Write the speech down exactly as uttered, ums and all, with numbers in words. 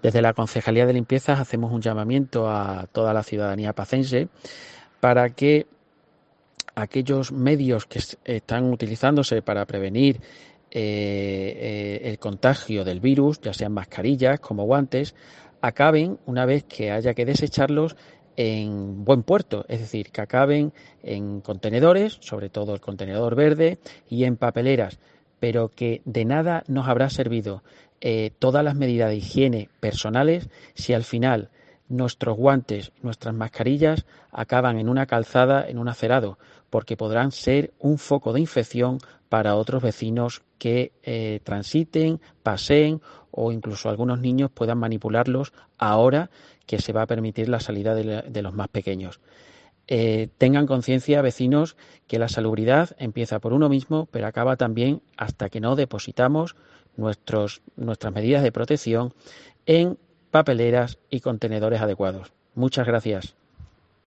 Desde la Concejalía de Limpiezas hacemos un llamamiento a toda la ciudadanía pacense para que aquellos medios que están utilizándose para prevenir eh, eh, el contagio del virus, ya sean mascarillas como guantes, acaben una vez que haya que desecharlos en buen puerto, es decir, que acaben en contenedores, sobre todo el contenedor verde, y en papeleras, pero que de nada nos habrá servido eh, todas las medidas de higiene personales si al final nuestros guantes, nuestras mascarillas acaban en una calzada, en un acerado, porque podrán ser un foco de infección para otros vecinos que eh, transiten, paseen o incluso algunos niños puedan manipularlos ahora que se va a permitir la salida de, la, de los más pequeños. Eh, tengan conciencia, vecinos, que la salubridad empieza por uno mismo, pero acaba también hasta que no depositamos nuestros, nuestras medidas de protección en papeleras y contenedores adecuados. Muchas gracias.